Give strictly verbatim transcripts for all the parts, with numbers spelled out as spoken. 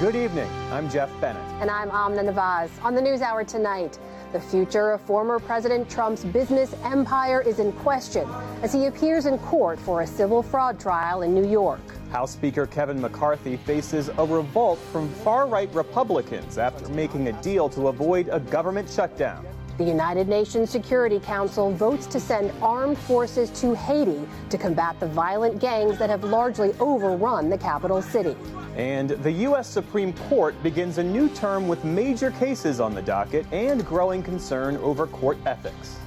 Good evening. I'm Jeff Bennett. And I'm Amna Nawaz. On the NewsHour tonight, the future of former President Trump's business empire is in question as he appears in court for a civil fraud trial in New York. House Speaker Kevin McCarthy faces a revolt from far-right Republicans after making a deal to avoid a government shutdown. The United Nations Security Council votes to send armed forces to Haiti to combat the violent gangs that have largely overrun the capital city. And the U S Supreme Court begins a new term with major cases on the docket and growing concern over court ethics.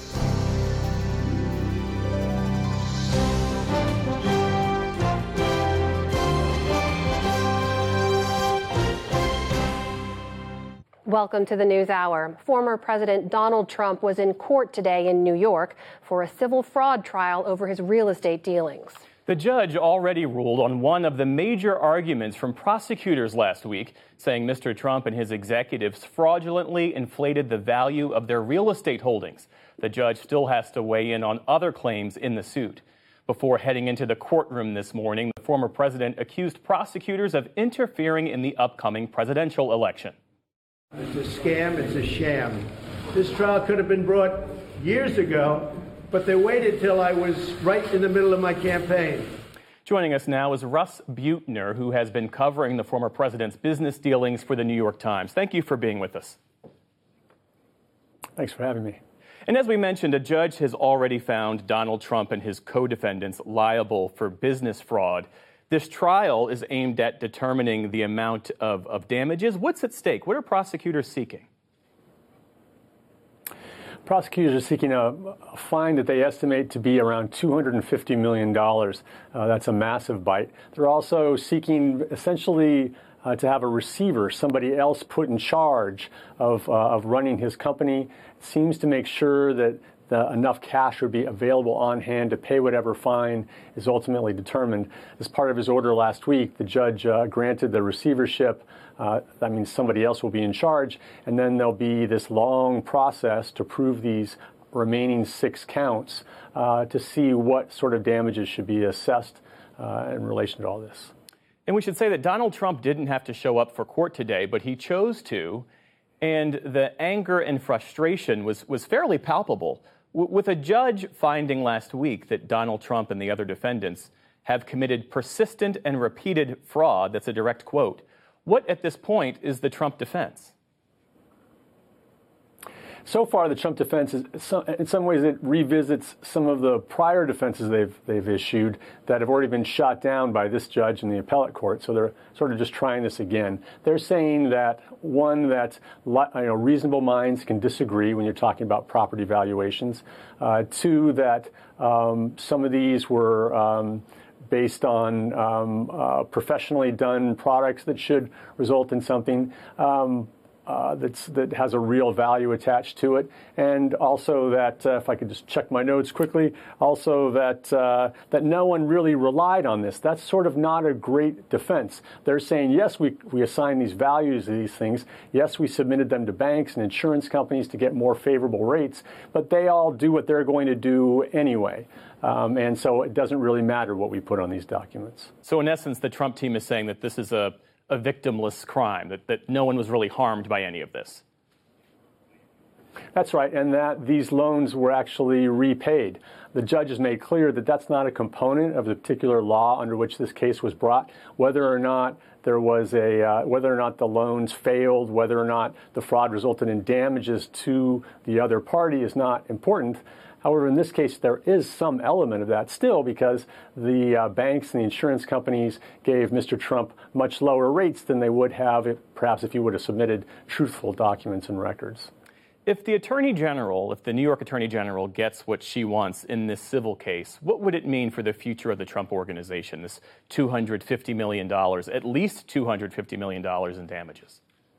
Welcome to the NewsHour. Former President Donald Trump was in court today in New York for a civil fraud trial over his real estate dealings. The judge already ruled on one of the major arguments from prosecutors last week, saying Mister Trump and his executives fraudulently inflated the value of their real estate holdings. The judge still has to weigh in on other claims in the suit. Before heading into the courtroom this morning, the former president accused prosecutors of interfering in the upcoming presidential election. It's a scam, it's a sham. This trial could have been brought years ago, but they waited till I was right in the middle of my campaign. Joining us now is Russ Buettner, who has been covering the former president's business dealings for the New York Times. Thank you for being with us. Thanks for having me. And as we mentioned, a judge has already found Donald Trump and his co-defendants liable for business fraud. This trial is aimed at determining the amount of, of damages. What's at stake? What are prosecutors seeking? Prosecutors are seeking a, a fine that they estimate to be around two hundred fifty million dollars. Uh, that's a massive bite. They're also seeking essentially uh, to have a receiver, somebody else put in charge of, uh, of running his company. It seems to make sure that the, enough cash would be available on hand to pay whatever fine is ultimately determined. As part of his order last week, the judge uh, granted the receivership. Uh, that means somebody else will be in charge, and then there'll be this long process to prove these remaining six counts uh, to see what sort of damages should be assessed uh, in relation to all this. And we should say that Donald Trump didn't have to show up for court today, but he chose to, and the anger and frustration was, was fairly palpable. W- with a judge finding last week that Donald Trump and the other defendants have committed persistent and repeated fraud, that's a direct quote, what at this point is the Trump defense? So far, the Trump defense is, in some ways, it revisits some of the prior defenses they've they've issued that have already been shot down by this judge in the appellate court. So they're sort of just trying this again. They're saying that, one, that you know, reasonable minds can disagree when you're talking about property valuations. Uh, two, that um, some of these were um, based on um, uh, professionally done products that should result in something um, Uh, that's, that has a real value attached to it, and also that, uh, if I could just check my notes quickly, also that uh, that no one really relied on this. That's sort of not a great defense. They're saying, yes, we, we assign these values to these things. Yes, we submitted them to banks and insurance companies to get more favorable rates, but they all do what they're going to do anyway. Um, and so it doesn't really matter what we put on these documents. So in essence, the Trump team is saying that this is a a victimless crime, that, that no one was really harmed by any of this. That's right, and that these loans were actually repaid. The judge has made clear that that's not a component of the particular law under which this case was brought. Whether or not there was a, uh, whether or not the loans failed, whether or not the fraud resulted in damages to the other party is not important. However, in this case, there is some element of that still, because the uh, banks and the insurance companies gave Mister Trump much lower rates than they would have if, perhaps if he would have submitted truthful documents and records. If the Attorney General, if the New York Attorney General gets what she wants in this civil case, what would it mean for the future of the Trump organization, this two hundred fifty million dollars, at least two hundred fifty million dollars in damages?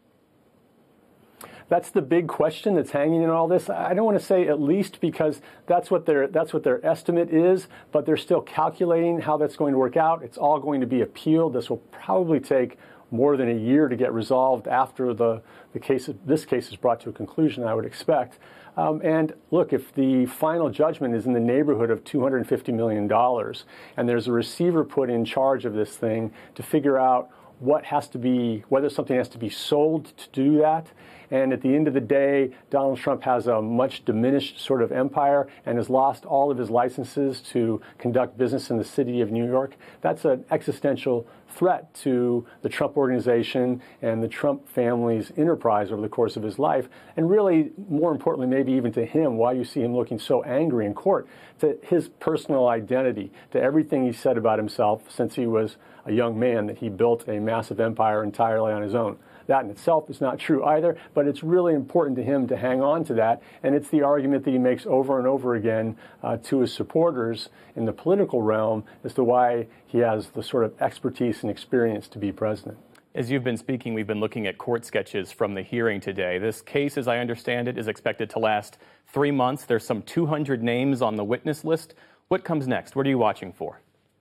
That's the big question that's hanging in all this. I don't want to say at least, because that's what their that's what their estimate is, but they're still calculating how that's going to work out. It's all going to be appealed. This will probably take more than a year to get resolved after the, the case this case is brought to a conclusion, I would expect. Um, and look, if the final judgment is in the neighborhood of two hundred fifty million dollars and there's a receiver put in charge of this thing to figure out what has to be, whether something has to be sold to do that. And at the end of the day, Donald Trump has a much diminished sort of empire and has lost all of his licenses to conduct business in the city of New York. That's an existential threat to the Trump organization and the Trump family's enterprise over the course of his life. And really, more importantly, maybe even to him, why you see him looking so angry in court, to his personal identity, to everything he said about himself since he was a young man, that he built a massive empire entirely on his own. That in itself is not true either, but it's really important to him to hang on to that. And it's the argument that he makes over and over again uh, to his supporters in the political realm as to why he has the sort of expertise and experience to be president. As you've been speaking, we've been looking at court sketches from the hearing today. This case, as I understand it, is expected to last three months. There's some two hundred names on the witness list. What comes next? What are you watching for?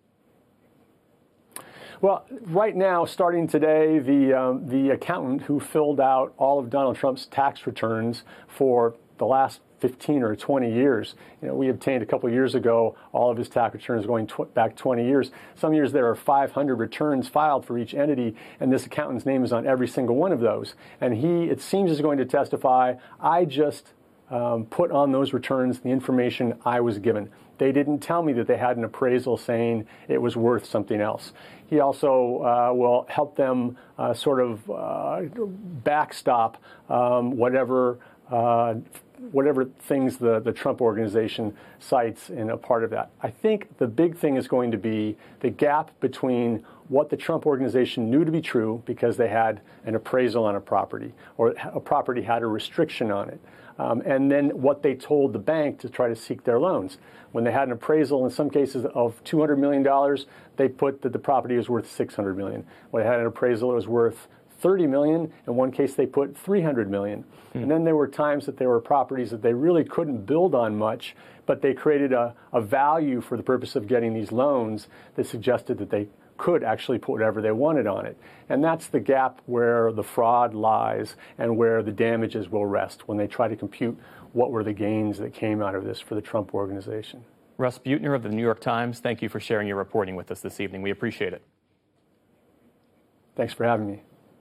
Well, right now, starting today, the um, the accountant who filled out all of Donald Trump's tax returns for the last fifteen or twenty years, you know, we obtained a couple of years ago all of his tax returns going tw- back twenty years. Some years there are five hundred returns filed for each entity, and this accountant's name is on every single one of those. And he, it seems, is going to testify, I just um, put on those returns the information I was given. They didn't tell me that they had an appraisal saying it was worth something else. He also uh, will help them uh, sort of uh, backstop um, whatever uh, whatever things the, the Trump organization cites in a part of that. I think the big thing is going to be the gap between what the Trump organization knew to be true because they had an appraisal on a property or a property had a restriction on it. Um, and then what they told the bank to try to seek their loans. When they had an appraisal, in some cases, of two hundred million dollars, they put that the property was worth six hundred million dollars. When they had an appraisal, it was worth thirty million dollars. In one case, they put three hundred million dollars. Hmm. And then there were times that there were properties that they really couldn't build on much, but they created a, a value for the purpose of getting these loans that suggested that they could actually put whatever they wanted on it. And that's the gap where the fraud lies and where the damages will rest when they try to compute what were the gains that came out of this for the Trump organization. Russ Buettner of the New York Times, thank you for sharing your reporting with us this evening. We appreciate it. Thanks for having me.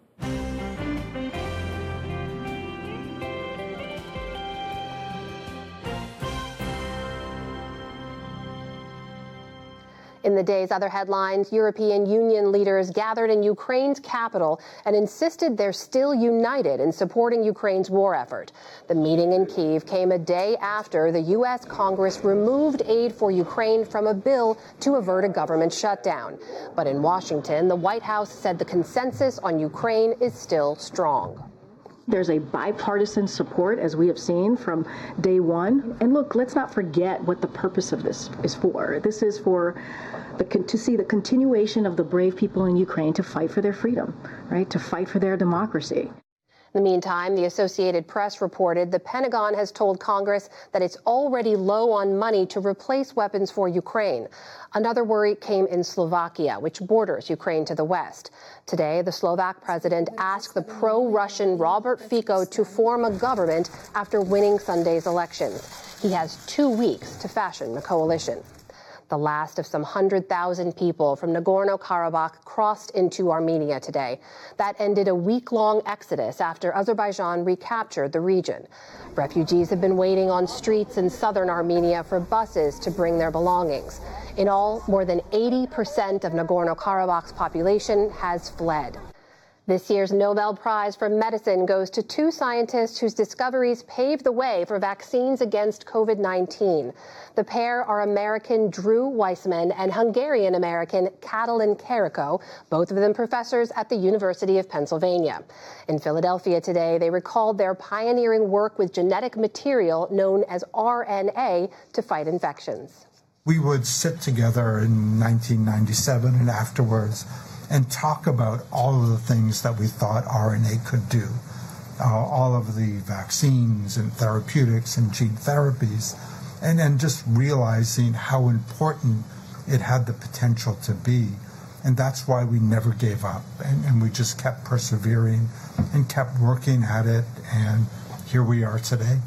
In the day's other headlines, European Union leaders gathered in Ukraine's capital and insisted they're still united in supporting Ukraine's war effort. The meeting in Kyiv came a day after the U S Congress removed aid for Ukraine from a bill to avert a government shutdown. But in Washington, the White House said the consensus on Ukraine is still strong. There's a bipartisan support, as we have seen from day one. And look, let's not forget what the purpose of this is for. This is for the, to see the continuation of the brave people in Ukraine to fight for their freedom, right? To fight for their democracy. In the meantime, the Associated Press reported the Pentagon has told Congress that it's already low on money to replace weapons for Ukraine. Another worry came in Slovakia, which borders Ukraine to the west. Today, the Slovak president asked the pro-Russian Robert Fico to form a government after winning Sunday's elections. He has two weeks to fashion a coalition. The last of some one hundred thousand people from Nagorno-Karabakh crossed into Armenia today. That ended a week-long exodus after Azerbaijan recaptured the region. Refugees have been waiting on streets in southern Armenia for buses to bring their belongings. In all, more than eighty percent of Nagorno-Karabakh's population has fled. This year's Nobel Prize for Medicine goes to two scientists whose discoveries paved the way for vaccines against COVID nineteen. The pair are American Drew Weissman and Hungarian-American Katalin Karikó, both of them professors at the University of Pennsylvania. In Philadelphia today, they recalled their pioneering work with genetic material known as R N A to fight infections. We would sit together in nineteen ninety-seven and afterwards and talk about all of the things that we thought R N A could do, uh, all of the vaccines and therapeutics and gene therapies, and then just realizing how important it had the potential to be. And that's why we never gave up, and, and we just kept persevering and kept working at it, and here we are today.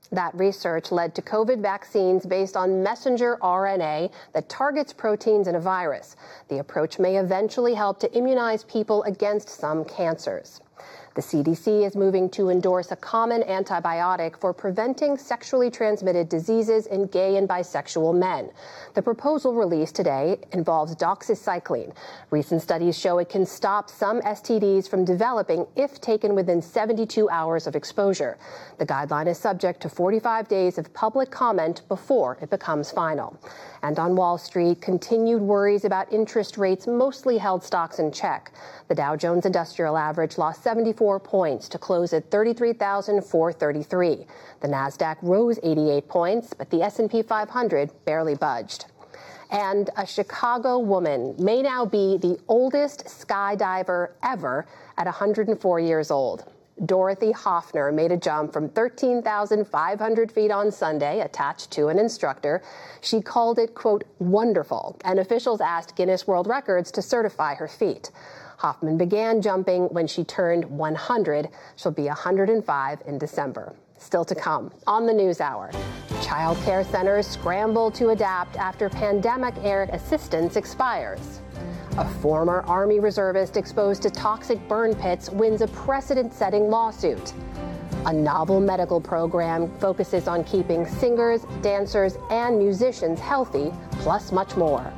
That research led to COVID vaccines based on messenger R N A that targets proteins in a virus. The approach may eventually help to immunize people against some cancers. The C D C is moving to endorse a common antibiotic for preventing sexually transmitted diseases in gay and bisexual men. The proposal released today involves doxycycline. Recent studies show it can stop some S T Ds from developing if taken within seventy-two hours of exposure. The guideline is subject to forty-five days of public comment before it becomes final. And on Wall Street, continued worries about interest rates mostly held stocks in check. The Dow Jones Industrial Average lost seventy-four points to close at thirty-three thousand four hundred thirty-three. The Nasdaq rose eighty-eight points, but the S and P five hundred barely budged. And a Chicago woman may now be the oldest skydiver ever at one hundred four years old. Dorothy Hoffner made a jump from thirteen thousand five hundred feet on Sunday, attached to an instructor. She called it, quote, wonderful, and officials asked Guinness World Records to certify her feat. Hoffman began jumping when she turned one hundred. She'll be one hundred five in December. Still to come on the NewsHour. Child care centers scramble to adapt after pandemic-era assistance expires. A former Army reservist exposed to toxic burn pits wins a precedent-setting lawsuit. A novel medical program focuses on keeping singers, dancers, and musicians healthy, plus much more.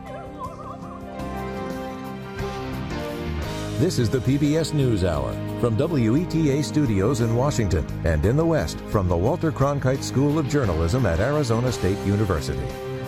This is the P B S NewsHour from W E T A Studios in Washington and in the West from the Walter Cronkite School of Journalism at Arizona State University.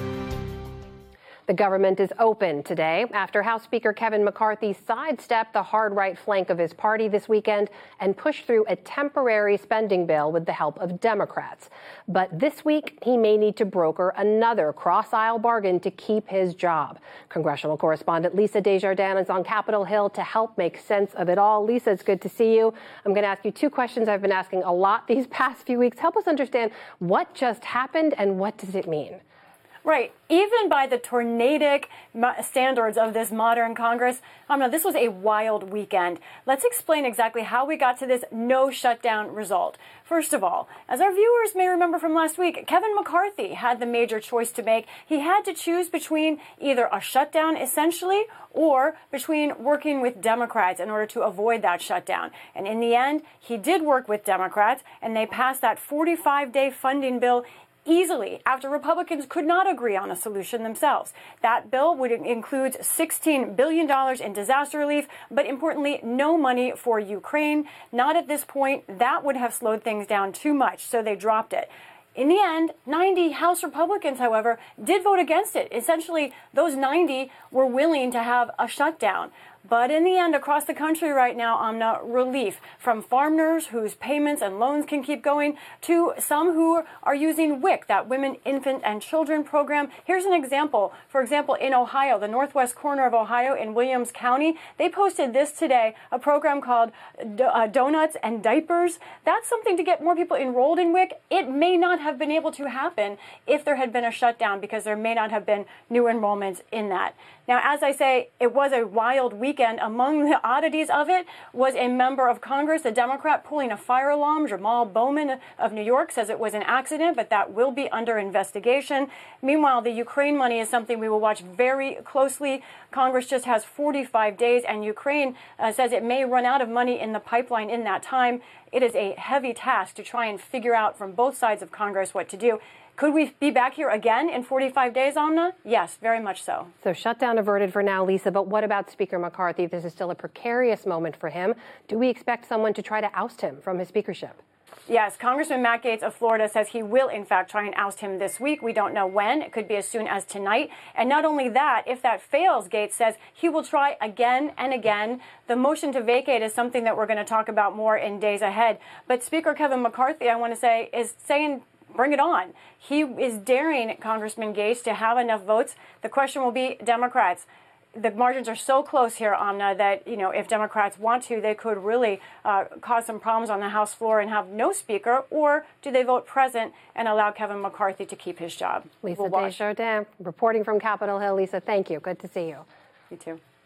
The government is open today after House Speaker Kevin McCarthy sidestepped the hard right flank of his party this weekend and pushed through a temporary spending bill with the help of Democrats. But this week, he may need to broker another cross-aisle bargain to keep his job. Congressional correspondent Lisa Desjardins is on Capitol Hill to help make sense of it all. Lisa, it's good to see you. I'm going to ask you two questions I've been asking a lot these past few weeks. Help us understand what just happened and what does it mean? Right. Even by the tornadic standards of this modern Congress, um, now this was a wild weekend. Let's explain exactly how we got to this no shutdown result. First of all, as our viewers may remember from last week, Kevin McCarthy had the major choice to make. He had to choose between either a shutdown, essentially, or between working with Democrats in order to avoid that shutdown. And in the end, he did work with Democrats, and they passed that forty-five day funding bill easily after Republicans could not agree on a solution themselves. That bill would include sixteen billion dollars in disaster relief, but importantly, no money for Ukraine. Not at this point. That would have slowed things down too much, so they dropped it. In the end, ninety House Republicans, however, did vote against it. Essentially, those ninety were willing to have a shutdown. But in the end, across the country right now, Amna, relief from farmers whose payments and loans can keep going to some who are using W I C, that Women, Infant, and Children program. Here's an example. For example, in Ohio, the northwest corner of Ohio in Williams County, they posted this today, a program called uh, Donuts and Diapers. That's something to get more people enrolled in W I C. It may not have been able to happen if there had been a shutdown because there may not have been new enrollments in that. Now, as I say, it was a wild weekend. Among the oddities of it was a member of Congress, a Democrat, pulling a fire alarm. Jamal Bowman of New York says it was an accident, but that will be under investigation. Meanwhile, the Ukraine money is something we will watch very closely. Congress just has forty-five days, and Ukraine uh, says it may run out of money in the pipeline in that time. It is a heavy task to try and figure out from both sides of Congress what to do. Could we be back here again in forty-five days, Amna? Yes, very much so. So shutdown averted for now, Lisa, but what about Speaker McCarthy? This is still a precarious moment for him. Do we expect someone to try to oust him from his speakership? Yes, Congressman Matt Gaetz of Florida says he will, in fact, try and oust him this week. We don't know when. It could be as soon as tonight. And not only that, if that fails, Gaetz says he will try again and again. The motion to vacate is something that we're going to talk about more in days ahead. But Speaker Kevin McCarthy, I want to say, is saying, bring it on. He is daring Congressman Gaetz to have enough votes. The question will be Democrats. The margins are so close here, Amna, that, you know, if Democrats want to, they could really uh, cause some problems on the House floor and have no speaker, or do they vote present and allow Kevin McCarthy to keep his job? Lisa Desjardins, reporting from Capitol Hill. Lisa, thank you. Good to see you. You too.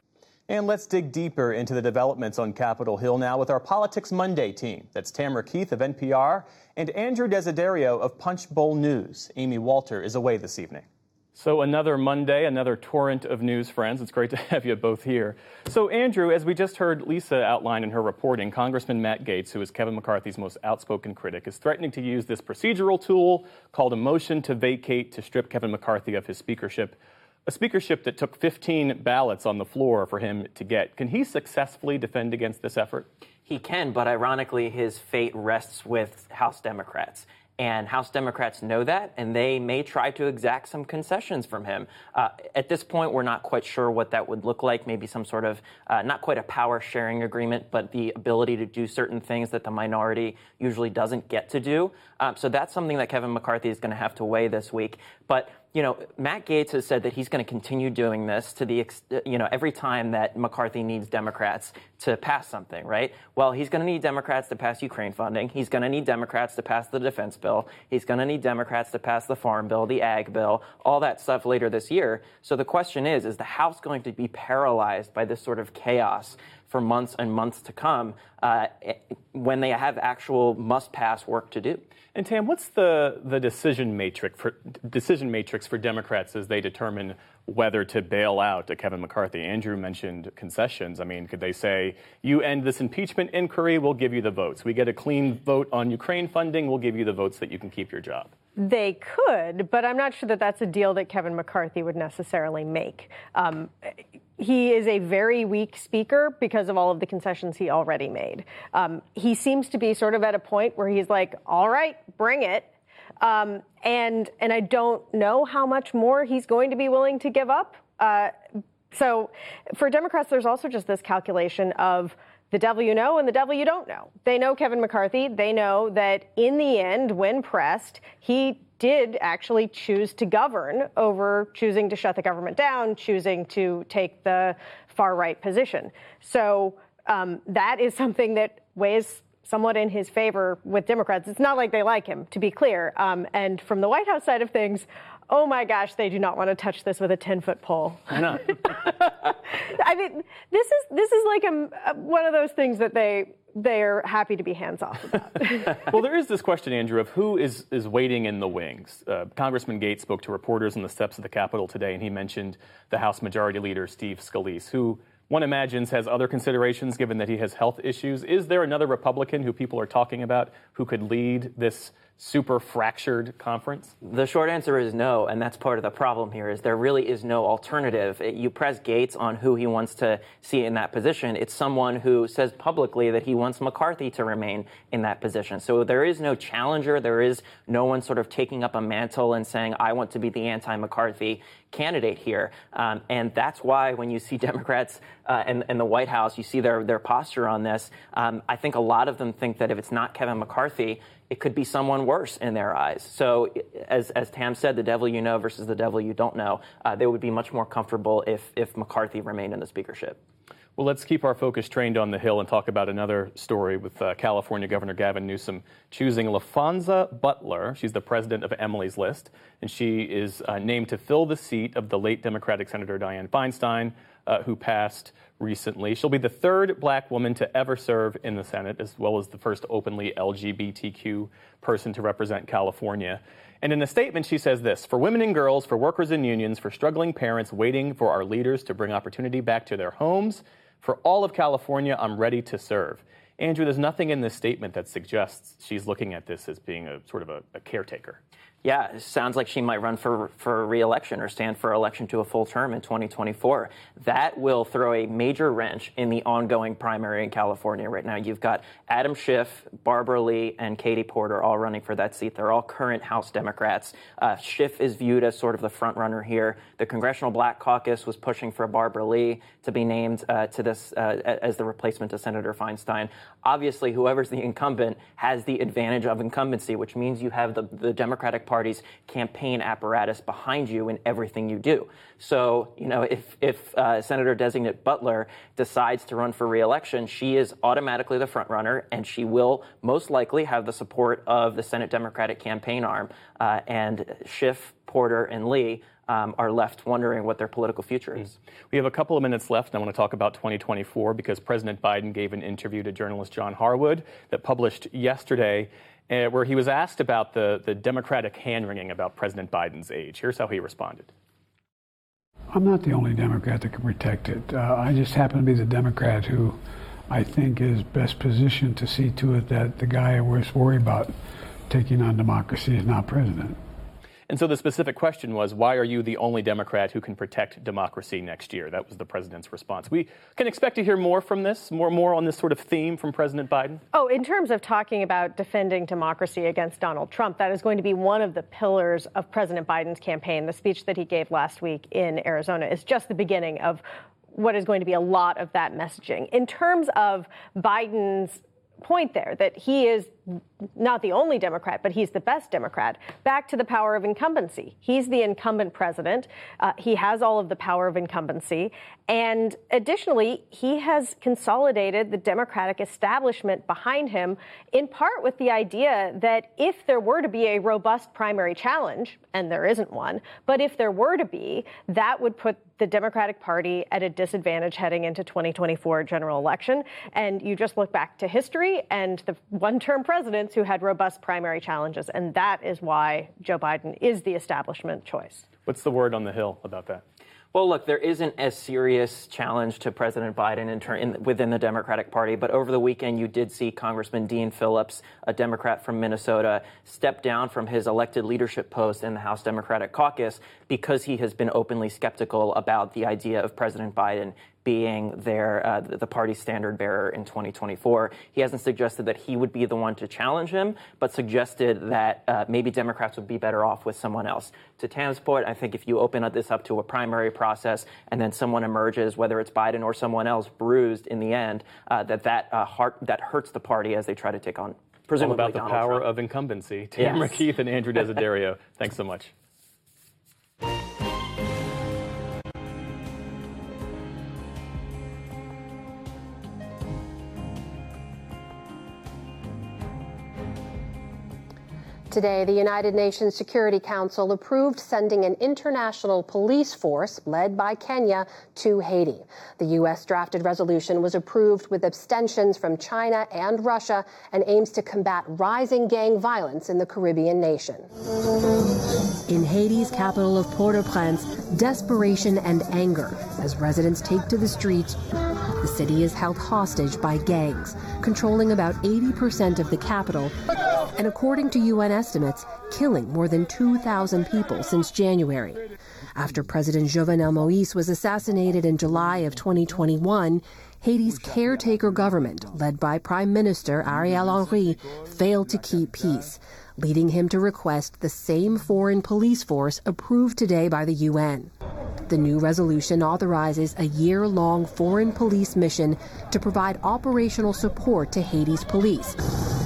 And let's dig deeper into the developments on Capitol Hill now with our Politics Monday team. That's Tamara Keith of N P R and Andrew Desiderio of Punchbowl News. Amy Walter is away this evening. So another Monday, another torrent of news, friends. It's great to have you both here. So, Andrew, as we just heard Lisa outline in her reporting, Congressman Matt Gaetz, who is Kevin McCarthy's most outspoken critic, is threatening to use this procedural tool called a motion to vacate to strip Kevin McCarthy of his speakership, a speakership that took fifteen ballots on the floor for him to get. Can he successfully defend against this effort? He can, but ironically, his fate rests with House Democrats. And House Democrats know that, and they may try to exact some concessions from him. Uh, at this point, we're not quite sure what that would look like, maybe some sort of, uh, not quite a power-sharing agreement, but the ability to do certain things that the minority usually doesn't get to do. Um, so that's something that Kevin McCarthy is going to have to weigh this week. But you know, Matt Gaetz has said that he's going to continue doing this to the, you know, every time that McCarthy needs Democrats to pass something, right? Well, he's going to need Democrats to pass Ukraine funding. He's going to need Democrats to pass the defense bill. He's going to need Democrats to pass the farm bill, the ag bill, all that stuff later this year. So the question is, is the House going to be paralyzed by this sort of chaos for months and months to come uh, when they have actual must-pass work to do? And Tam, what's the, the decision matrix for decision matrix for Democrats as they determine whether to bail out a Kevin McCarthy? Andrew mentioned concessions. I mean, could they say, you end this impeachment inquiry, we'll give you the votes. We get a clean vote on Ukraine funding, we'll give you the votes that you can keep your job. They could, but I'm not sure that that's a deal that Kevin McCarthy would necessarily make. Um, he is a very weak speaker because of all of the concessions he already made. Um, he seems to be sort of at a point where he's like, all right, bring it. Um, and and I don't know how much more he's going to be willing to give up. Uh, so for Democrats, there's also just this calculation of the devil you know and the devil you don't know. They know Kevin McCarthy. They know that in the end, when pressed, he did actually choose to govern over choosing to shut the government down, choosing to take the far right position. So um, that is something that weighs somewhat in his favor with Democrats. It's not like they like him, to be clear. Um, and from the White House side of things, oh my gosh, they do not want to touch this with a ten-foot pole. Why not? I mean, this is this is like a, a, one of those things that they they're happy to be hands off about. Well, there is this question, Andrew, of who is is waiting in the wings. Uh, Congressman Gaetz spoke to reporters on the steps of the Capitol today, and he mentioned the House Majority Leader Steve Scalise, who one imagines has other considerations given that he has health issues. Is there another Republican who people are talking about who could lead this super fractured conference? The short answer is no, and that's part of the problem here, is there really is no alternative. You press Gaetz on who he wants to see in that position. It's someone who says publicly that he wants McCarthy to remain in that position. So there is no challenger. There is no one sort of taking up a mantle and saying, I want to be the anti-McCarthy candidate here. Um, and that's why when you see Democrats uh, in, in the White House, you see their, their posture on this. Um, I think a lot of them think that if it's not Kevin McCarthy, it could be someone worse in their eyes. So as, as Tam said, the devil you know versus the devil you don't know, uh, they would be much more comfortable if, if McCarthy remained in the speakership. Well, let's keep our focus trained on the Hill and talk about another story with uh, California Governor Gavin Newsom choosing LaFonza Butler. She's the president of Emily's List, and she is uh, named to fill the seat of the late Democratic Senator Dianne Feinstein, uh, who passed recently. She'll be the third black woman to ever serve in the Senate, as well as the first openly L G B T Q person to represent California. And in a statement, she says this: for women and girls, for workers and unions, for struggling parents waiting for our leaders to bring opportunity back to their homes, for all of California, I'm ready to serve. Andrew, there's nothing in this statement that suggests she's looking at this as being a sort of a, a caretaker. Yeah, it sounds like she might run for for re-election or stand for election to a full term in twenty twenty-four. That will throw a major wrench in the ongoing primary in California right now. You've got Adam Schiff, Barbara Lee, and Katie Porter all running for that seat. They're all current House Democrats. Uh, Schiff is viewed as sort of the front runner here. The Congressional Black Caucus was pushing for Barbara Lee to be named uh, to this uh, as the replacement to Senator Feinstein. Obviously, whoever's the incumbent has the advantage of incumbency, which means you have the, the Democratic Party Party's campaign apparatus behind you in everything you do. So, you know, if, if uh, Senator-designate Butler decides to run for re-election, she is automatically the front runner, and she will most likely have the support of the Senate Democratic campaign arm. Uh, and Schiff, Porter, and Lee um, are left wondering what their political future is. We have a couple of minutes left, and I want to talk about twenty twenty-four because President Biden gave an interview to journalist John Harwood that published yesterday, uh, where he was asked about the, the Democratic hand-wringing about President Biden's age. Here's how he responded. I'm not the only Democrat that can protect it. Uh, I just happen to be the Democrat who I think is best positioned to see to it that the guy we're worried about taking on democracy is not president. And so the specific question was, why are you the only Democrat who can protect democracy next year? That was the president's response. We can expect to hear more from this, more more on this sort of theme from President Biden? Oh, in terms of talking about defending democracy against Donald Trump, that is going to be one of the pillars of President Biden's campaign. The speech that he gave last week in Arizona is just the beginning of what is going to be a lot of that messaging. In terms of Biden's point there, that he is not the only Democrat, but he's the best Democrat. Back to the power of incumbency. He's the incumbent president. Uh, he has all of the power of incumbency. And additionally, he has consolidated the Democratic establishment behind him, in part with the idea that if there were to be a robust primary challenge, and there isn't one, but if there were to be, that would put the Democratic Party at a disadvantage heading into twenty twenty-four general election. And you just look back to history and the one-term presidents who had robust primary challenges. And that is why Joe Biden is the establishment choice. What's the word on the Hill about that? Well, look, there isn't a serious challenge to President Biden in ter- in, within the Democratic Party. But over the weekend, you did see Congressman Dean Phillips, a Democrat from Minnesota, step down from his elected leadership post in the House Democratic Caucus because he has been openly skeptical about the idea of President Biden being their uh, the party standard bearer in twenty twenty-four. He hasn't suggested that he would be the one to challenge him, but suggested that uh, maybe Democrats would be better off with someone else. To Tam's point, I think if you open up this up to a primary process and then someone emerges, whether it's Biden or someone else, bruised in the end, uh, that that, uh, heart, that hurts the party as they try to take on presumably All about the Donald power Trump. of incumbency. Tamara Yes. Keith and Andrew Desiderio, thanks so much. Today, the United Nations Security Council approved sending an international police force led by Kenya to Haiti. The U S drafted resolution was approved with abstentions from China and Russia and aims to combat rising gang violence in the Caribbean nation. In Haiti's capital of Port-au-Prince, desperation and anger as residents take to the streets. The city is held hostage by gangs, controlling about eighty percent of the capital, and according to U N estimates, killing more than two thousand people since January. After President Jovenel Moïse was assassinated in July of twenty twenty-one, Haiti's caretaker government, led by Prime Minister Ariel Henry, failed to keep peace, leading him to request the same foreign police force approved today by the U N. The new resolution authorizes a year-long foreign police mission to provide operational support to Haiti's police.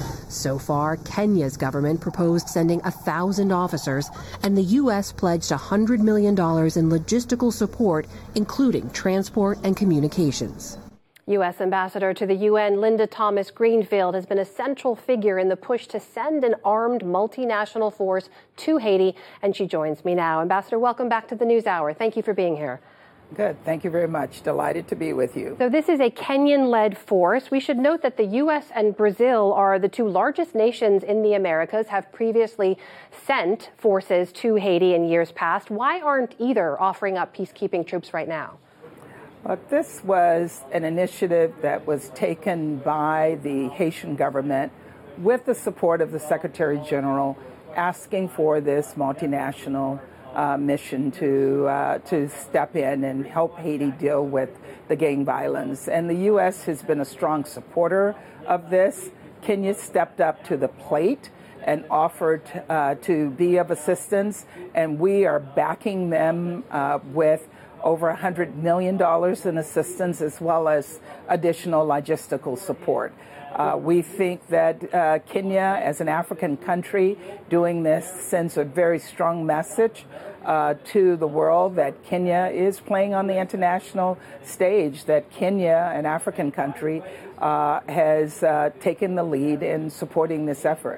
So far, Kenya's government proposed sending one thousand officers, and the U S pledged one hundred million dollars in logistical support, including transport and communications. U S Ambassador to the U N, Linda Thomas Greenfield, has been a central figure in the push to send an armed multinational force to Haiti, and she joins me now. Ambassador, welcome back to the NewsHour. Thank you for being here. Good. Thank you very much. Delighted to be with you. So this is a Kenyan-led force. We should note that the U S and Brazil are the two largest nations in the Americas, have previously sent forces to Haiti in years past. Why aren't either offering up peacekeeping troops right now? Well, this was an initiative that was taken by the Haitian government with the support of the Secretary General, asking for this multinational uh, mission to uh, to step in and help Haiti deal with the gang violence. And the U S has been a strong supporter of this. Kenya stepped up to the plate and offered uh, to be of assistance, and we are backing them uh, with over one hundred million dollars in assistance, as well as additional logistical support. Uh, we think that uh, Kenya, as an African country, doing this sends a very strong message uh, to the world that Kenya is playing on the international stage, that Kenya, an African country, uh, has uh, taken the lead in supporting this effort.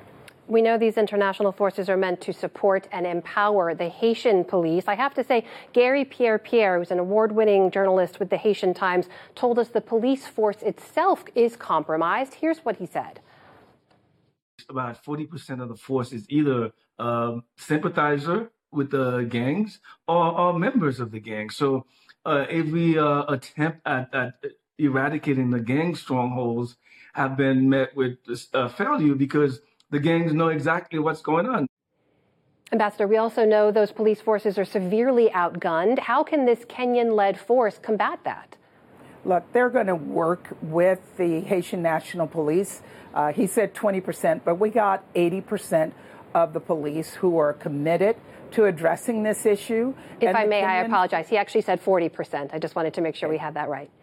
We know these international forces are meant to support and empower the Haitian police. I have to say, Gary Pierre-Pierre, who's an award-winning journalist with the Haitian Times, told us the police force itself is compromised. Here's what he said. About forty percent of the force is either a sympathizer with the gangs or, or members of the gang. So uh, every uh, attempt at, at eradicating the gang strongholds have been met with uh, failure because the gangs know exactly what's going on. Ambassador, we also know those police forces are severely outgunned. How can this Kenyan-led force combat that? Look, they're going to work with the Haitian National Police. Uh, he said twenty percent, but we got eighty percent of the police who are committed to addressing this issue. If and I may, Kenyan... I apologize. He actually said forty percent. I just wanted to make sure we had that right.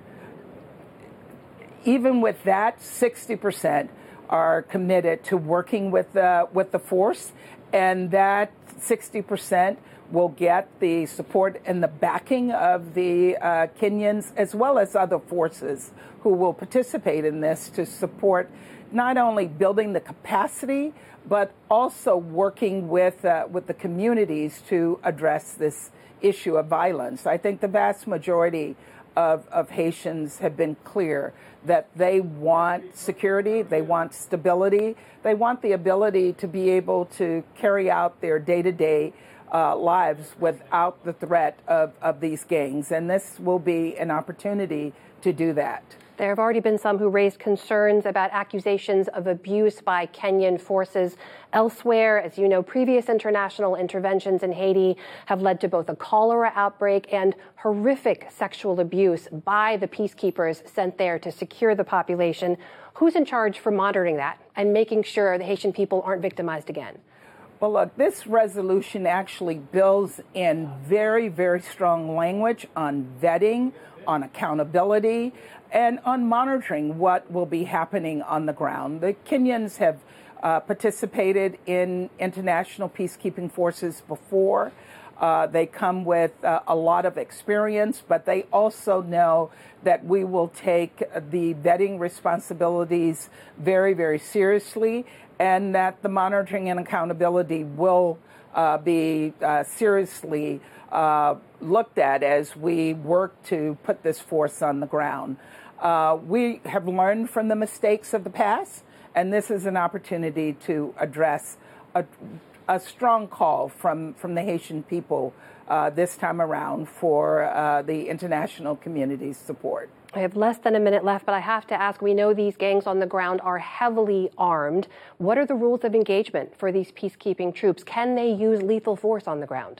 Even with that, sixty percent are committed to working with the, with the force, and that sixty percent will get the support and the backing of the uh, Kenyans as well as other forces who will participate in this to support not only building the capacity, but also working with, uh, with the communities to address this issue of violence. I think the vast majority of, of Haitians have been clear that they want security, they want stability, they want the ability to be able to carry out their day-to-day uh, lives without the threat of, of these gangs. And this will be an opportunity to do that. There have already been some who raised concerns about accusations of abuse by Kenyan forces elsewhere. As you know, previous international interventions in Haiti have led to both a cholera outbreak and horrific sexual abuse by the peacekeepers sent there to secure the population. Who's in charge for monitoring that and making sure the Haitian people aren't victimized again? Well, look, this resolution actually builds in very, very strong language on vetting, on accountability, and on monitoring what will be happening on the ground. The Kenyans have uh, participated in international peacekeeping forces before. Uh, they come with uh, a lot of experience, but they also know that we will take the vetting responsibilities very, very seriously, and that the monitoring and accountability will uh, be uh, seriously uh, looked at as we work to put this force on the ground. Uh, we have learned from the mistakes of the past, and this is an opportunity to address a, a strong call from, from the Haitian people uh, this time around for uh, the international community's support. I have less than a minute left, but I have to ask, we know these gangs on the ground are heavily armed. What are the rules of engagement for these peacekeeping troops? Can they use lethal force on the ground?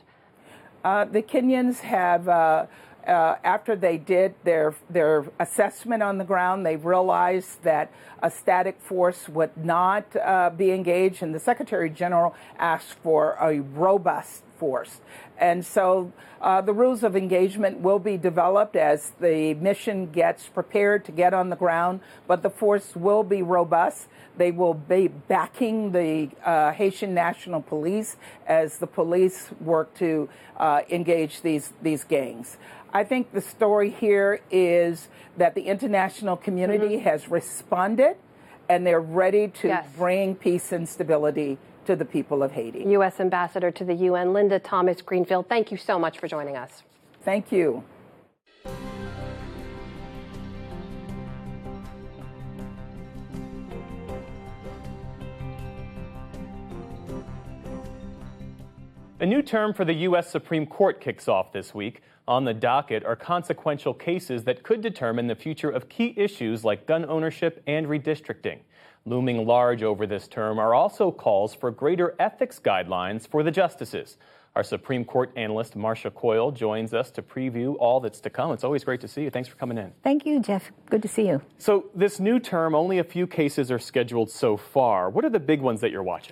Uh, the Kenyans have, uh, uh, after they did their their assessment on the ground, they realized that a static force would not uh, be engaged, and the Secretary General asked for a robust force. And so uh, the rules of engagement will be developed as the mission gets prepared to get on the ground, but the force will be robust. They will be backing the uh, Haitian National Police as the police work to uh, engage these, these gangs. I think the story here is that the international community mm-hmm. has responded, and they're ready to yes. bring peace and stability to the people of Haiti. U S Ambassador to the U N, Linda Thomas-Greenfield, thank you so much for joining us. Thank you. A new term for the U S Supreme Court kicks off this week. On the docket are consequential cases that could determine the future of key issues like gun ownership and redistricting. Looming large over this term are also calls for greater ethics guidelines for the justices. Our Supreme Court analyst, Marcia Coyle, joins us to preview all that's to come. It's always great to see you. Thanks for coming in. Thank you, Jeff. Good to see you. So this new term, only a few cases are scheduled so far. What are the big ones that you're watching?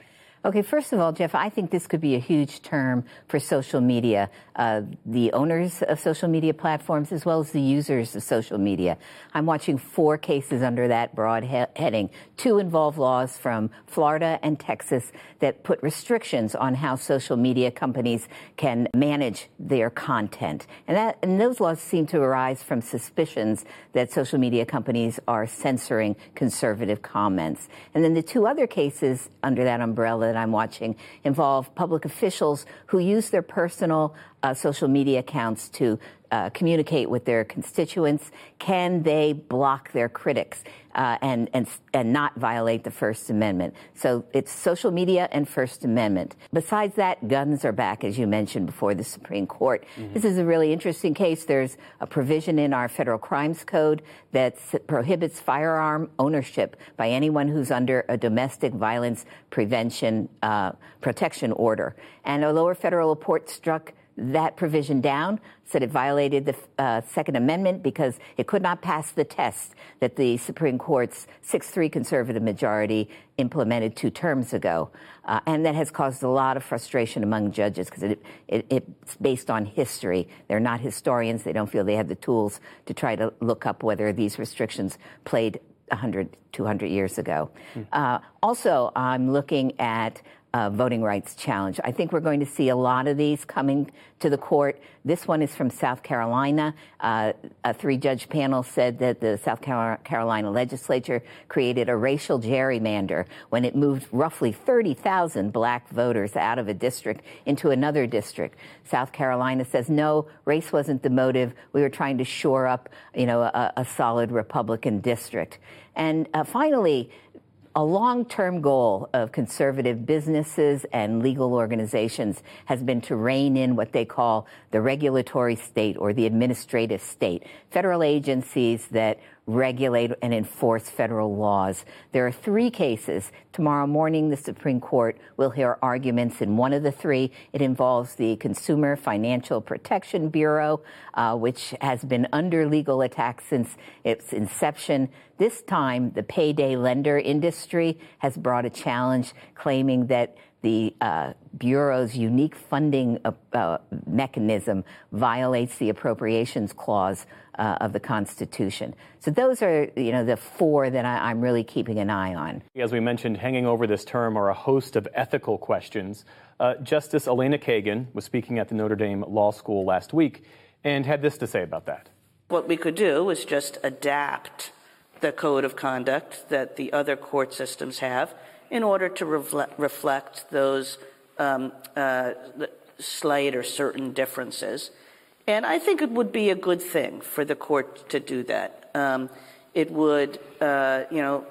Okay, first of all, Jeff, I think this could be a huge term for social media, uh, the owners of social media platforms as well as the users of social media. I'm watching four cases under that broad he- heading. Two involve laws from Florida and Texas that put restrictions on how social media companies can manage their content. And, that, and those laws seem to arise from suspicions that social media companies are censoring conservative comments. And then the two other cases under that umbrella that I'm watching involve public officials who use their personal uh, social media accounts to uh, communicate with their constituents. Can they block their critics uh, and, and, and not violate the First Amendment? So it's social media and First Amendment. Besides that, guns are back, as you mentioned, before the Supreme Court. Mm-hmm. This is a really interesting case. There's a provision in our federal crimes code that prohibits firearm ownership by anyone who's under a domestic violence prevention uh, protection order. And a lower federal court struck that provision down, said it violated the uh, Second Amendment because it could not pass the test that the Supreme Court's six three conservative majority implemented two terms ago. Uh, and that has caused a lot of frustration among judges because it, it, it's based on history. They're not historians. They don't feel they have the tools to try to look up whether these restrictions played one hundred, two hundred years ago. Mm. Uh, also, I'm looking at Uh, voting rights challenge. I think we're going to see a lot of these coming to the court. This one is from South Carolina. Uh, a three-judge panel said that the South Carolina legislature created a racial gerrymander when it moved roughly thirty thousand black voters out of a district into another district. South Carolina says, no, race wasn't the motive. We were trying to shore up, you know, a, a solid Republican district. And uh, finally, a long-term goal of conservative businesses and legal organizations has been to rein in what they call the regulatory state or the administrative state, federal agencies that regulate and enforce federal laws. There are three cases. Tomorrow morning, the Supreme Court will hear arguments in one of the three. It involves the Consumer Financial Protection Bureau, uh, which has been under legal attack since its inception. This time, the payday lender industry has brought a challenge claiming that the uh, Bureau's unique funding uh, uh, mechanism violates the appropriations clause uh, of the Constitution. So those are, you know, the four that I, I'm really keeping an eye on. As we mentioned, hanging over this term are a host of ethical questions. Uh, Justice Elena Kagan was speaking at the Notre Dame Law School last week and had this to say about that. What we could do is just adapt the code of conduct that the other court systems have in order to refle- reflect those um, uh, slight or certain differences. And I think it would be a good thing for the court to do that. Um, it would, uh, you know,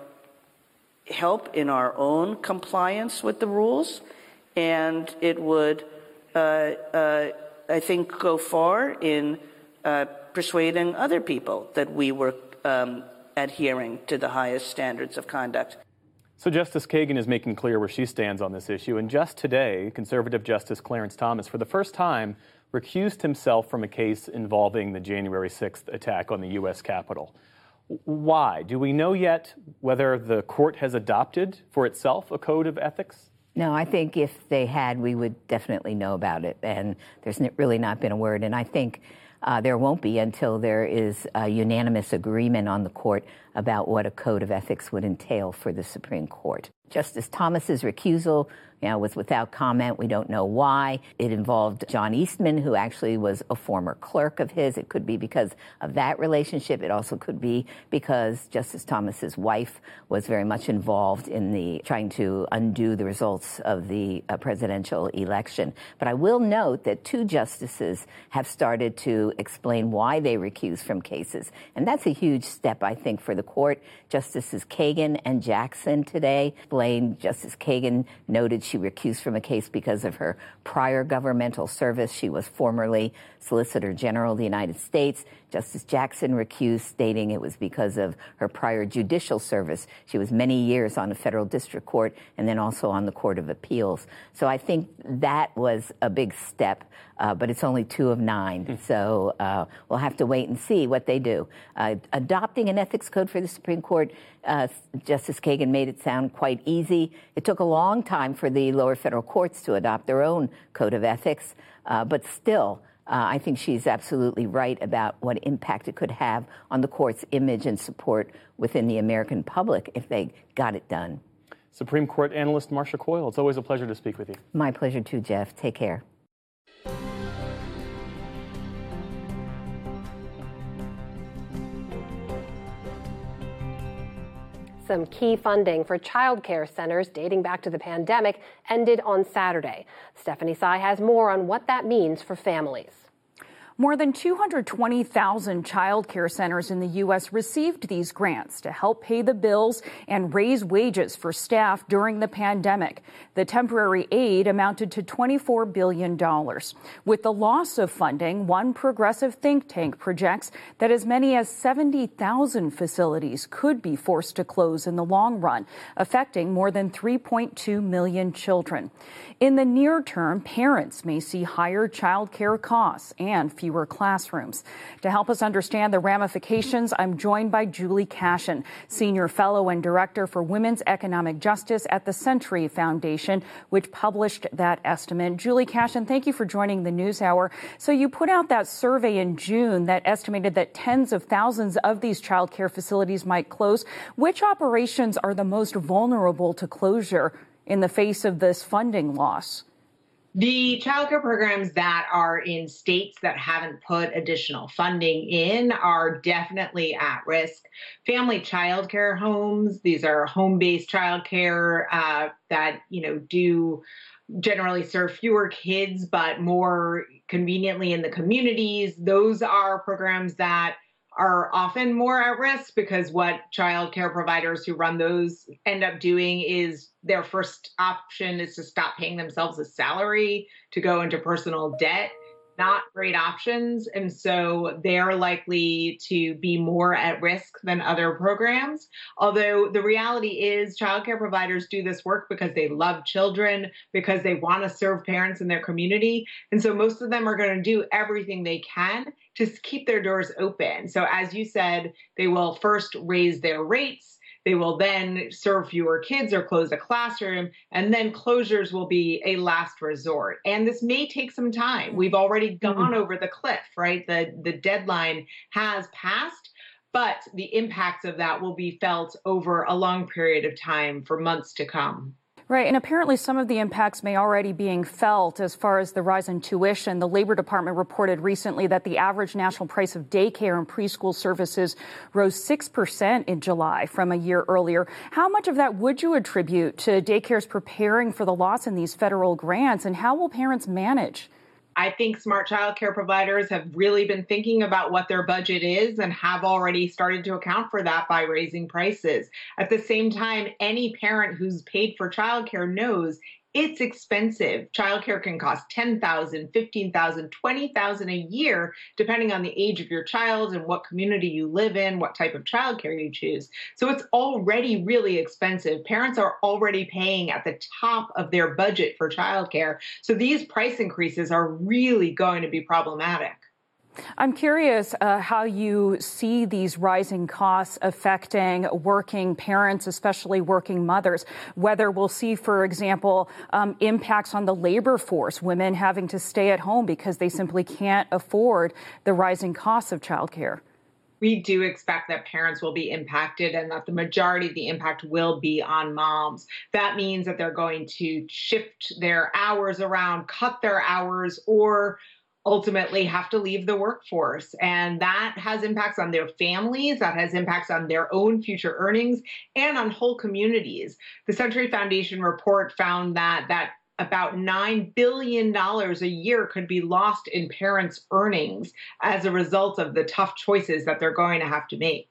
help in our own compliance with the rules, and it would, uh, uh, I think, go far in uh, persuading other people that we were um, adhering to the highest standards of conduct. So Justice Kagan is making clear where she stands on this issue. And just today, conservative Justice Clarence Thomas, for the first time, recused himself from a case involving the January sixth attack on the U S Capitol. Why? Do we know yet whether the court has adopted for itself a code of ethics? No, I think if they had, we would definitely know about it. And there's really not been a word. And I think Uh, there won't be until there is a unanimous agreement on the court about what a code of ethics would entail for the Supreme Court. Justice Thomas's recusal, you know, was without comment. We don't know why. It involved John Eastman, who actually was a former clerk of his. It could be because of that relationship. It also could be because Justice Thomas's wife was very much involved in the trying to undo the results of the uh, presidential election. But I will note that two justices have started to explain why they recuse from cases. And that's a huge step, I think, for the court. Justices Kagan and Jackson today explained. Justice Kagan noted she recused from a case because of her prior governmental service. She was formerly Solicitor General of the United States. Justice Jackson recused, stating it was because of her prior judicial service. She was many years on the federal district court and then also on the Court of Appeals. So I think that was a big step, uh, but it's only two of nine. Mm. So uh, we'll have to wait and see what they do. Uh, adopting an ethics code for the Supreme Court, uh, Justice Kagan made it sound quite easy. It took a long time for the lower federal courts to adopt their own code of ethics, uh, but still, Uh, I think she's absolutely right about what impact it could have on the court's image and support within the American public if they got it done. Supreme Court analyst Marcia Coyle, it's always a pleasure to speak with you. My pleasure too, Jeff. Take care. Some key funding for child care centers dating back to the pandemic ended on Saturday. Stephanie Sy has more on what that means for families. More than two hundred twenty thousand child care centers in the U S received these grants to help pay the bills and raise wages for staff during the pandemic. The temporary aid amounted to twenty-four billion dollars. With the loss of funding, one progressive think tank projects that as many as seventy thousand facilities could be forced to close in the long run, affecting more than three point two million children. In the near term, parents may see higher child care costs and fewer classrooms. To help us understand the ramifications, I'm joined by Julie Cashin, Senior Fellow and Director for Women's Economic Justice at the Century Foundation, which published that estimate. Julie Cashin, thank you for joining the NewsHour. So you put out that survey in June that estimated that tens of thousands of these child care facilities might close. Which operations are the most vulnerable to closure in the face of this funding loss? The child care programs that are in states that haven't put additional funding in are definitely at risk. Family child care homes, these are home-based child care uh, that, you know, do generally serve fewer kids, but more conveniently in the communities. Those are programs that are often more at risk because what child care providers who run those end up doing is their first option is to stop paying themselves a salary to go into personal debt. Not great options. And so they're likely to be more at risk than other programs. Although the reality is childcare providers do this work because they love children, because they want to serve parents in their community. And so most of them are going to do everything they can to keep their doors open. So as you said, they will first raise their rates. They will then serve fewer kids or close a classroom, and then closures will be a last resort. And this may take some time. We've already gone mm-hmm. over the cliff, right? The, the deadline has passed, but the impacts of that will be felt over a long period of time for months to come. Right. And apparently some of the impacts may already being felt as far as the rise in tuition. The Labor Department reported recently that the average national price of daycare and preschool services rose six percent in July from a year earlier. How much of that would you attribute to daycares preparing for the loss in these federal grants, and how will parents manage? I think smart child care providers have really been thinking about what their budget is and have already started to account for that by raising prices. At the same time, any parent who's paid for child care knows it's expensive. Childcare can cost ten thousand dollars, fifteen thousand dollars, twenty thousand dollars a year, depending on the age of your child and what community you live in, what type of childcare you choose. So it's already really expensive. Parents are already paying at the top of their budget for childcare. So these price increases are really going to be problematic. I'm curious uh, how you see these rising costs affecting working parents, especially working mothers, whether we'll see, for example, um, impacts on the labor force, women having to stay at home because they simply can't afford the rising costs of childcare. We do expect that parents will be impacted and that the majority of the impact will be on moms. That means that they're going to shift their hours around, cut their hours, or ultimately have to leave the workforce. And that has impacts on their families, that has impacts on their own future earnings, and on whole communities. The Century Foundation report found that that about nine billion dollars a year could be lost in parents' earnings as a result of the tough choices that they're going to have to make.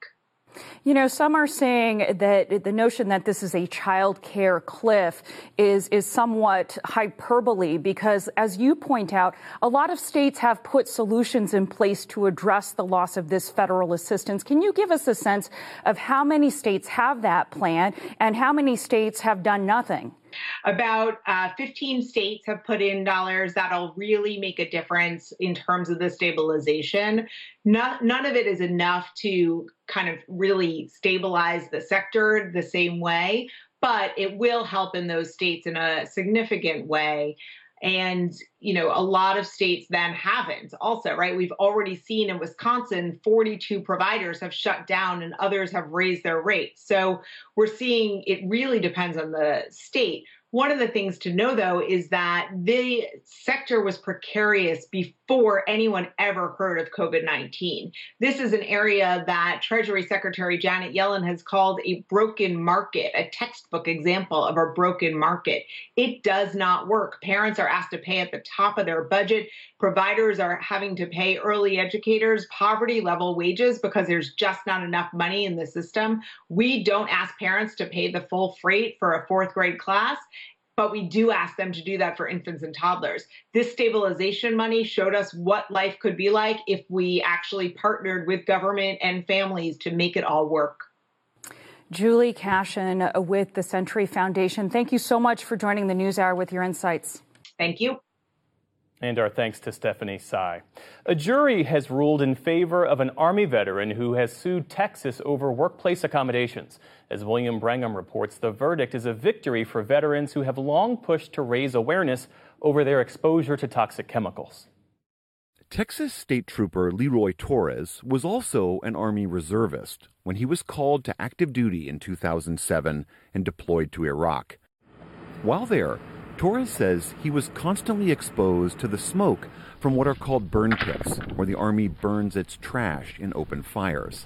You know, some are saying that the notion that this is a child care cliff is is somewhat hyperbole because, as you point out, a lot of states have put solutions in place to address the loss of this federal assistance. Can you give us a sense of how many states have that plan and how many states have done nothing? About uh, fifteen states have put in dollars that'll really make a difference in terms of the stabilization. Not, none of it is enough to kind of really stabilize the sector the same way, but it will help in those states in a significant way. And, you know, a lot of states then haven't also, right? We've already seen in Wisconsin, forty-two providers have shut down and others have raised their rates. So we're seeing it really depends on the state. One of the things to know, though, is that the sector was precarious before anyone ever heard of COVID nineteen. This is an area that Treasury Secretary Janet Yellen has called a broken market, a textbook example of a broken market. It does not work. Parents are asked to pay at the top of their budget. Providers are having to pay early educators poverty level wages because there's just not enough money in the system. We don't ask parents to pay the full freight for a fourth grade class, but we do ask them to do that for infants and toddlers. This stabilization money showed us what life could be like if we actually partnered with government and families to make it all work. Julie Cashin with the Century Foundation, thank you so much for joining the NewsHour with your insights. Thank you. And our thanks to Stephanie Tsai. A jury has ruled in favor of an Army veteran who has sued Texas over workplace accommodations. As William Brangham reports, the verdict is a victory for veterans who have long pushed to raise awareness over their exposure to toxic chemicals. Texas State Trooper Leroy Torres was also an Army reservist when he was called to active duty in two thousand seven and deployed to Iraq. While there, Torres says he was constantly exposed to the smoke from what are called burn pits, where the Army burns its trash in open fires.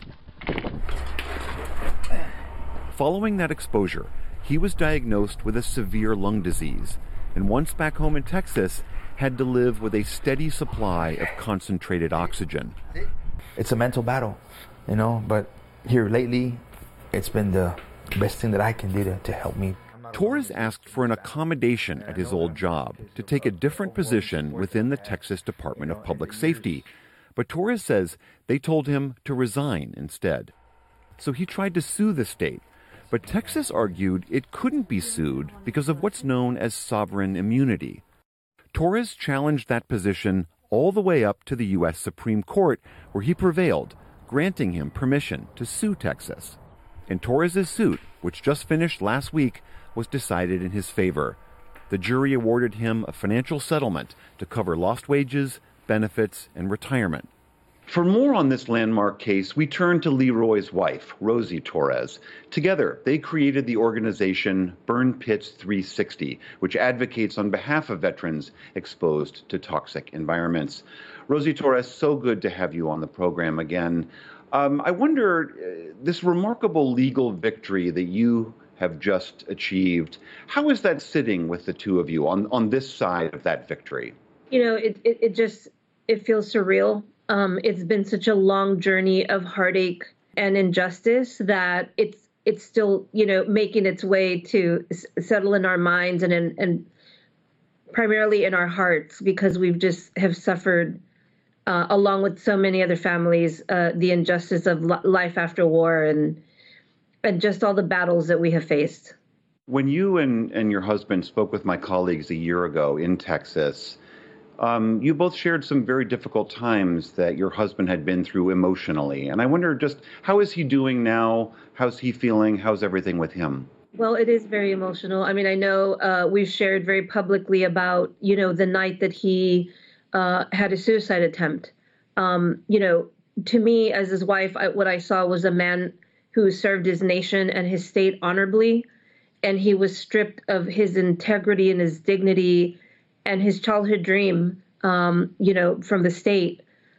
Following that exposure, he was diagnosed with a severe lung disease, and once back home in Texas, had to live with a steady supply of concentrated oxygen. It's a mental battle, you know, but here lately, it's been the best thing that I can do to, to help me. Torres asked for an accommodation at his old job to take a different position within the Texas Department of Public Safety, but Torres says they told him to resign instead. So he tried to sue the state, but Texas argued it couldn't be sued because of what's known as sovereign immunity. Torres challenged that position all the way up to the U S Supreme Court, where he prevailed, granting him permission to sue Texas. And Torres' suit, which just finished last week, was decided in his favor. The jury awarded him a financial settlement to cover lost wages, benefits, and retirement. For more on this landmark case, we turn to Leroy's wife, Rosie Torres. Together, they created the organization Burn Pits three sixty, which advocates on behalf of veterans exposed to toxic environments. Rosie Torres, so good to have you on the program again. Um, I wonder, uh, this remarkable legal victory that you have just achieved, how is that sitting with the two of you on, on this side of that victory? You know, it, it, it just, it feels surreal. Um, it's been such a long journey of heartache and injustice that it's it's still, you know, making its way to s- settle in our minds and in, and primarily in our hearts, because we've just have suffered, uh, along with so many other families, uh, the injustice of li- life after war and and just all the battles that we have faced. When you and, and your husband spoke with my colleagues a year ago in Texas, Um, you both shared some very difficult times that your husband had been through emotionally. And I wonder just, how is he doing now? How's he feeling? How's everything with him? Well, it is very emotional. I mean, I know uh, we've shared very publicly about, you know, the night that he uh, had a suicide attempt. Um, you know, to me, as his wife, I, what I saw was a man who served his nation and his state honorably, and he was stripped of his integrity and his dignity and his childhood dream, um, you know, from the state.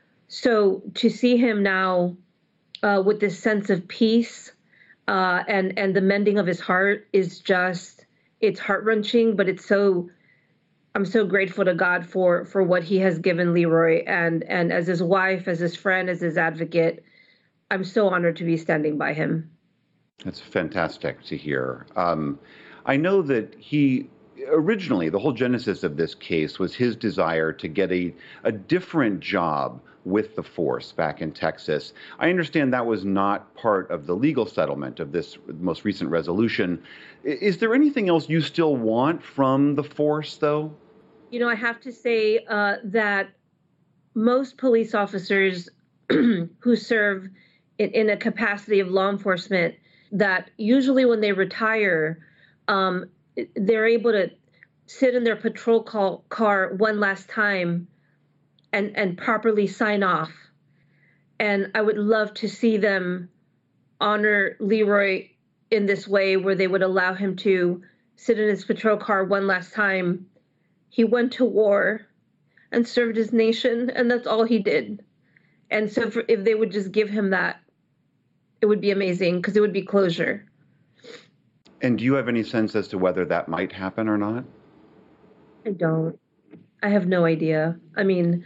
So to see him now uh, with this sense of peace uh, and and the mending of his heart is just, it's heart-wrenching, but it's so, I'm so grateful to God for for what he has given Leroy. And and as his wife, as his friend, as his advocate, I'm so honored to be standing by him. That's fantastic to hear. Um, I know that he originally, the whole genesis of this case was his desire to get a, a different job with the force back in Texas. I understand that was not part of the legal settlement of this most recent resolution. Is there anything else you still want from the force, though? You know, I have to say uh, that most police officers who serve in, in a capacity of law enforcement, that usually when they retire, um, they're able to sit in their patrol call, car one last time and, and properly sign off. And I would love to see them honor Leroy in this way, where they would allow him to sit in his patrol car one last time. He went to war and served his nation, and that's all he did. And so for, if they would just give him that, it would be amazing, because it would be closure. And do you have any sense as to whether that might happen or not? I don't. I have no idea. I mean,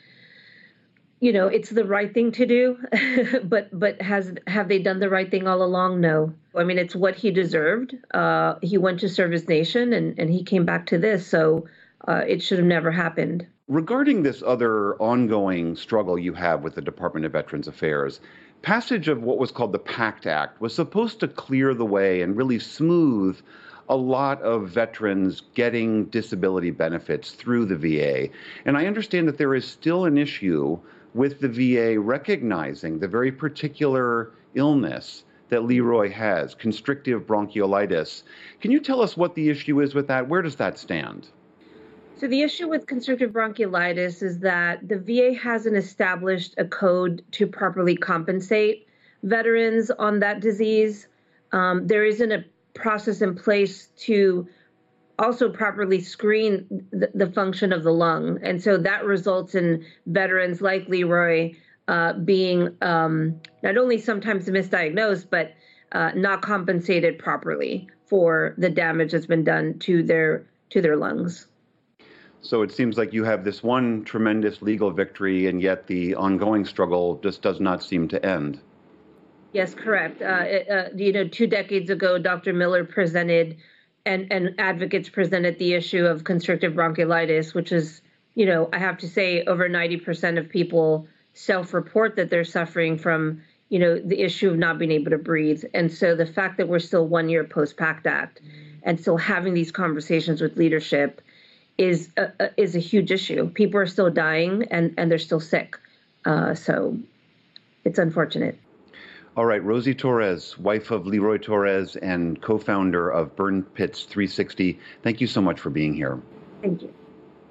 you know, it's the right thing to do, but but has have they done the right thing all along? No. I mean, it's what he deserved. Uh, he went to serve his nation, and, and he came back to this, so uh, it should have never happened. Regarding this other ongoing struggle you have with the Department of Veterans Affairs, passage of what was called the PACT Act was supposed to clear the way and really smooth a lot of veterans getting disability benefits through the V A. And I understand that there is still an issue with the V A recognizing the very particular illness that Leroy has, constrictive bronchiolitis. Can you tell us what the issue is with that? Where does that stand? So the issue with constrictive bronchiolitis is that the V A hasn't established a code to properly compensate veterans on that disease. Um, there isn't a process in place to also properly screen the, the function of the lung. And so that results in veterans like Leroy uh, being um, not only sometimes misdiagnosed, but uh, not compensated properly for the damage that's been done to their to their lungs. So it seems like you have this one tremendous legal victory, and yet the ongoing struggle just does not seem to end. Yes, correct. Uh, it, uh, you know, two decades ago, Doctor Miller presented and, and advocates presented the issue of constrictive bronchiolitis, which is, you know, I have to say over ninety percent of people self-report that they're suffering from, you know, the issue of not being able to breathe. And so the fact that we're still one year post-PACT Act and still having these conversations with leadership is a, a, is a huge issue. People are still dying and, and they're still sick. Uh, so it's unfortunate. All right, Rosie Torres, wife of Leroy Torres and co-founder of Burn Pits three sixty, thank you so much for being here. Thank you.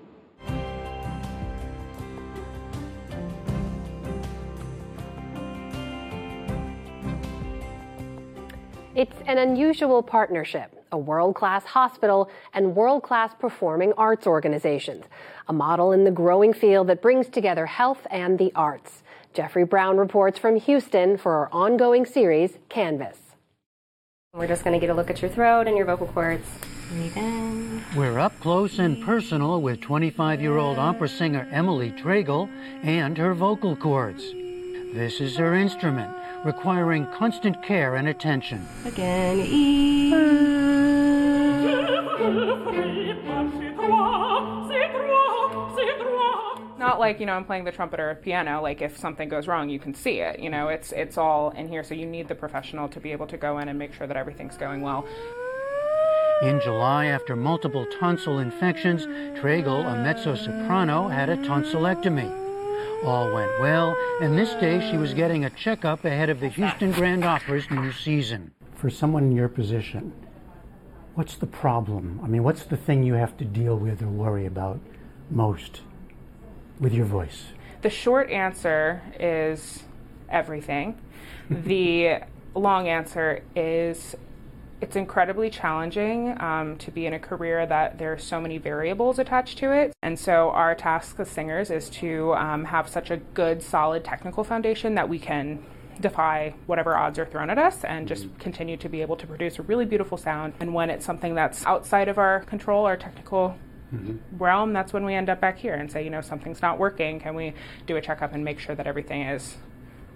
It's an unusual partnership, a world-class hospital and world-class performing arts organizations, a model in the growing field that brings together health and the arts. Jeffrey Brown reports from Houston for our ongoing series, Canvas. We're just going to get a look at your throat and your vocal cords. Breathe in. We're up close and personal with twenty-five-year-old opera singer Emily Tragle and her vocal cords. This is her instrument, requiring constant care and attention. Again, E. Not like, you know, I'm playing the trumpet or a piano, like if something goes wrong, you can see it. You know, it's it's all in here, so you need the professional to be able to go in and make sure that everything's going well. In July, after multiple tonsil infections, Tragle, a mezzo-soprano, had a tonsillectomy. All went well, and this day she was getting a checkup ahead of the Houston Grand Opera's new season. For someone in your position, what's the problem? I mean, what's the thing you have to deal with or worry about most with your voice? The short answer is everything. The long answer is it's incredibly challenging um, to be in a career that there are so many variables attached to it. And so our task as singers is to um, have such a good, solid technical foundation that we can defy whatever odds are thrown at us and just continue to be able to produce a really beautiful sound. And when it's something that's outside of our control, our technical Mm-hmm. realm, that's when we end up back here and say, you know, something's not working. Can we do a checkup and make sure that everything is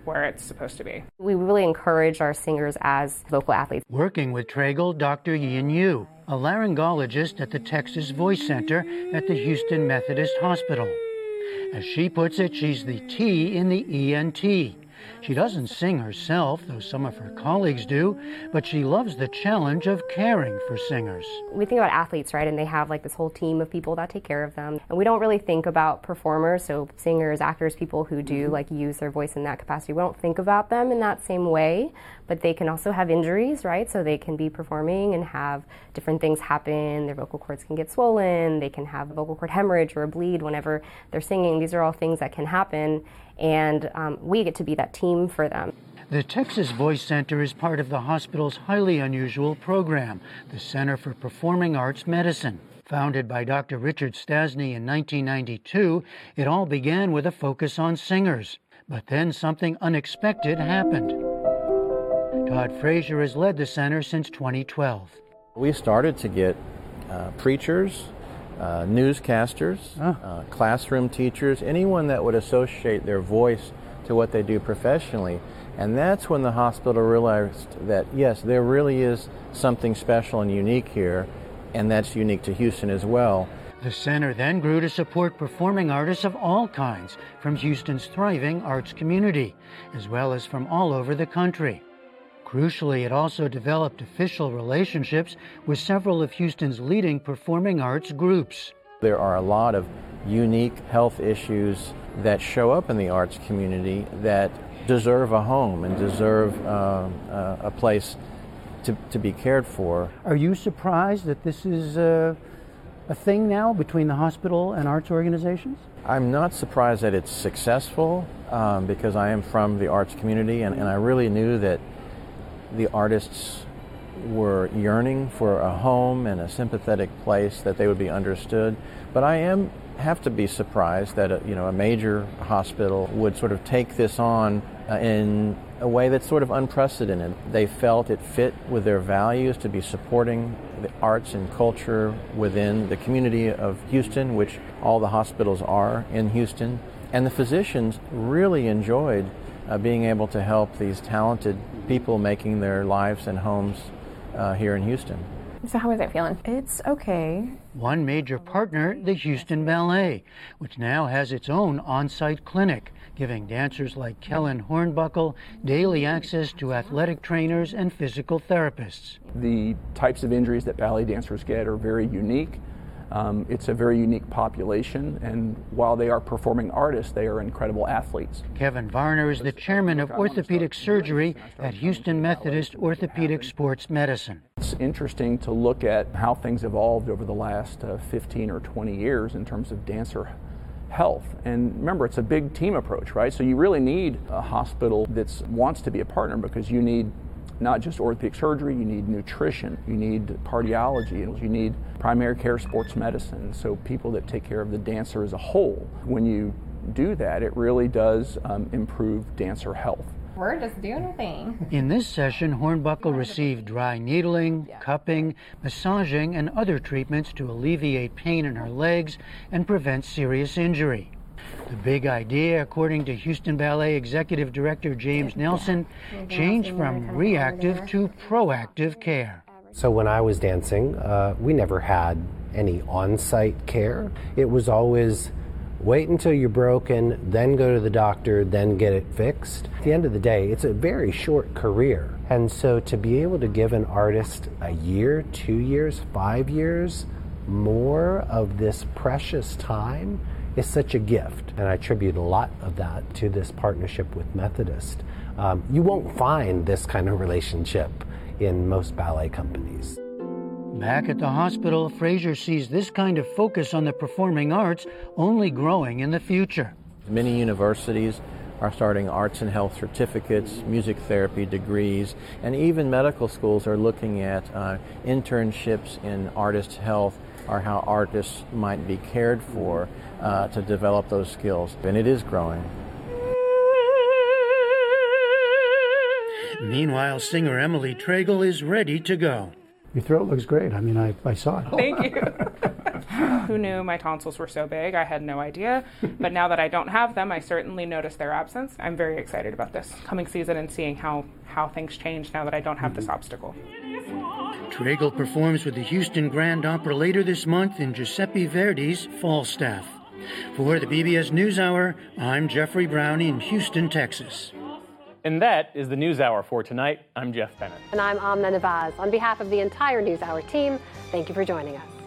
where it's supposed to be. We really encourage our singers as vocal athletes. Working with Tragel, Doctor Yin Yu, a laryngologist at the Texas Voice Center at the Houston Methodist Hospital. As she puts it, she's the T in the E N T. She doesn't sing herself, though some of her colleagues do, but she loves the challenge of caring for singers. We think about athletes, right, and they have like this whole team of people that take care of them. And we don't really think about performers, so singers, actors, people who do like use their voice in that capacity. We don't think about them in that same way, but they can also have injuries, right? So they can be performing and have different things happen. Their vocal cords can get swollen, they can have a vocal cord hemorrhage or a bleed whenever they're singing. These are all things that can happen, and um, we get to be that team for them. The Texas Voice Center is part of the hospital's highly unusual program, the Center for Performing Arts Medicine. Founded by Doctor Richard Stasny in nineteen ninety-two, it all began with a focus on singers. But then something unexpected happened. Todd Frazier has led the center since twenty twelve. We started to get uh, preachers, uh, newscasters, oh. uh, classroom teachers, anyone that would associate their voice to what they do professionally. And that's when the hospital realized that, yes, there really is something special and unique here, and that's unique to Houston as well. The center then grew to support performing artists of all kinds from Houston's thriving arts community, as well as from all over the country. Crucially, it also developed official relationships with several of Houston's leading performing arts groups. There are a lot of unique health issues that show up in the arts community that deserve a home and deserve uh, uh, a place to, to be cared for. Are you surprised that this is uh, a thing now between the hospital and arts organizations? I'm not surprised that it's successful um, because I am from the arts community, and, and I really knew that the artists were yearning for a home and a sympathetic place that they would be understood. But I am have to be surprised that a, you know a major hospital would sort of take this on uh, in a way that's sort of unprecedented. They felt it fit with their values to be supporting the arts and culture within the community of Houston, which all the hospitals are in Houston. And the physicians really enjoyed uh, being able to help these talented people making their lives and homes uh, here in Houston. So how is it feeling? It's okay. One major partner, the Houston Ballet, which now has its own on-site clinic, giving dancers like Kellen Hornbuckle daily access to athletic trainers and physical therapists. The types of injuries that ballet dancers get are very unique. Um, it's a very unique population, and while they are performing artists, they are incredible athletes. Kevin Varner is the chairman of orthopedic surgery at Houston Methodist Orthopedic Sports Medicine. It's interesting to look at how things evolved over the last uh, fifteen or twenty years in terms of dancer health. And remember, it's a big team approach, right? So you really need a hospital that wants to be a partner, because you need not just orthopedic surgery, you need nutrition, you need cardiology, you need primary care sports medicine, so people that take care of the dancer as a whole. When you do that, it really does um, improve dancer health. We're just doing a thing. In this session, Hornbuckle received dry needling, cupping, massaging, and other treatments to alleviate pain in her legs and prevent serious injury. The big idea, according to Houston Ballet Executive Director James Nelson, changed from reactive to proactive care. So when I was dancing, uh, we never had any on-site care. It was always wait until you're broken, then go to the doctor, then get it fixed. At the end of the day, it's a very short career. And so to be able to give an artist a year, two years, five years, more of this precious time is such a gift. And I attribute a lot of that to this partnership with Methodist. Um, you won't find this kind of relationship in most ballet companies. Back at the hospital, Frazier sees this kind of focus on the performing arts only growing in the future. Many universities are starting arts and health certificates, music therapy degrees, and even medical schools are looking at uh, internships in artist health, or how artists might be cared for uh, to develop those skills. And it is growing. Meanwhile, singer Emily Tragel is ready to go. Your throat looks great. I mean, I, I saw it. Thank you. Who knew my tonsils were so big? I had no idea. But now that I don't have them, I certainly notice their absence. I'm very excited about this coming season and seeing how, how things change now that I don't have this obstacle. Tregel performs with the Houston Grand Opera later this month in Giuseppe Verdi's Falstaff. For the B B S NewsHour, I'm Jeffrey Brown in Houston, Texas. And that is the NewsHour for tonight. I'm Jeff Bennett. And I'm Amna Navaz. On behalf of the entire NewsHour team, thank you for joining us.